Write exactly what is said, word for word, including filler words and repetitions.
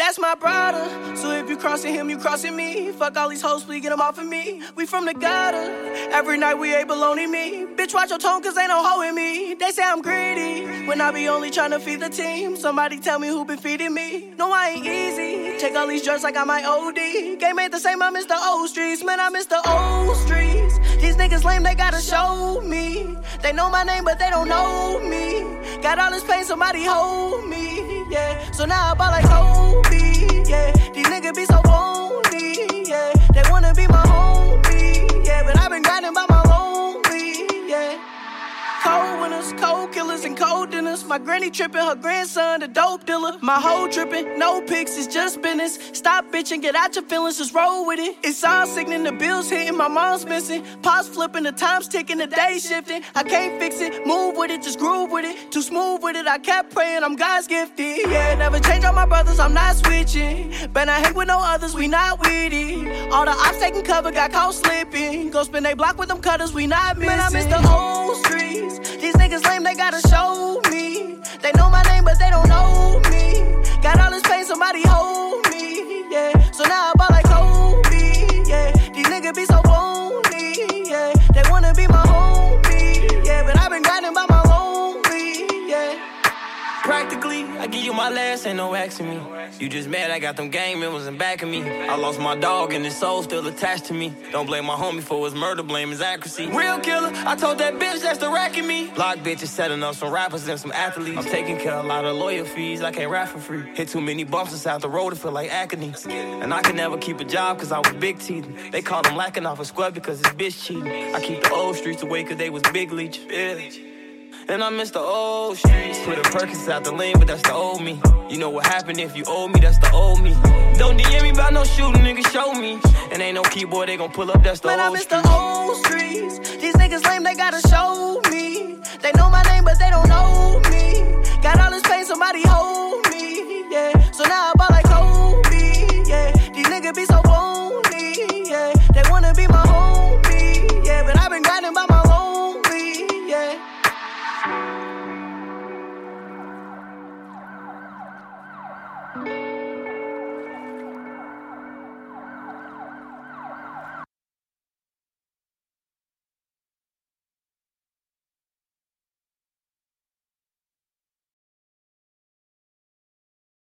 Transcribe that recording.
That's my brother. So if you crossing him, you crossing me. Fuck all these hoes, please get them off of me. We from the gutter. Every night we ain't baloney me. Bitch, watch your tone, cause ain't no hoe in me. They say I'm greedy when I be only tryna feed the team. Somebody tell me who been feeding me. No, I ain't easy. Take all these drugs like I might O D. Game ain't the same, I miss the old streets. Man, I miss the old streets. These niggas lame, they gotta show me. They know my name, but they don't know me. Got all this pain, somebody hold me. Yeah, so now I ball like Kobe. Yeah, these niggas be so phony. Yeah, they wanna be my homie. Yeah, but I've been grinding by my lonely. Yeah. Cold winners, cold killers, and cold dinners. My granny tripping, her grandson, the dope dealer. My hoe tripping, no pics, it's just business. Stop bitching, get out your feelings, just roll with it. It's all sickening, the bills hitting, my mom's missing. Pots flipping, the time's ticking, the day shifting. I can't fix it, move with it, just groove with it. Too smooth with it, I kept praying, I'm God's gifted. Yeah, never change on my brothers, I'm not switching. Better not hang with no others, we not with it. All the ops taking cover, got caught slipping. Go spin they block with them cutters, we not missing. Man, I miss the old streets. These niggas lame, they gotta show me. They know my name, but they don't know me. Got all this pain, somebody hold me. Yeah, so now I ball like Kobe. Yeah, these niggas be so phony. Yeah, they wanna be my homie. Yeah, but I've been grinding by my lonely. Yeah. Practically, I give you my last, ain't no asking me. You just mad I got them gang members in back of me. I lost my dog and his soul still attached to me. Don't blame my homie for his murder, blame his accuracy. Real killer, I told that bitch that's the racking me. Block bitches setting up some rappers and some athletes. I'm taking care of a lot of lawyer fees, I can't rap for free. Hit too many bumps inside the road to feel like agony. And I could never keep a job cause I was big teething. They called him lacking off a squad because his bitch cheating. I keep the old streets away cause they was big leech. Yeah. And I miss the old streets. Put a Perkins out the lane, but that's the old me. You know what happened if you owe me, that's the old me. Don't D M me about no shooting, nigga, show me. And ain't no keyboard, they gon' pull up, that's the Man, old I miss streets. the old streets. These niggas lame, they gotta show me. They know my name, but they don't know me. Got all this pain, somebody hold me. Yeah, so now I ball like Kobe.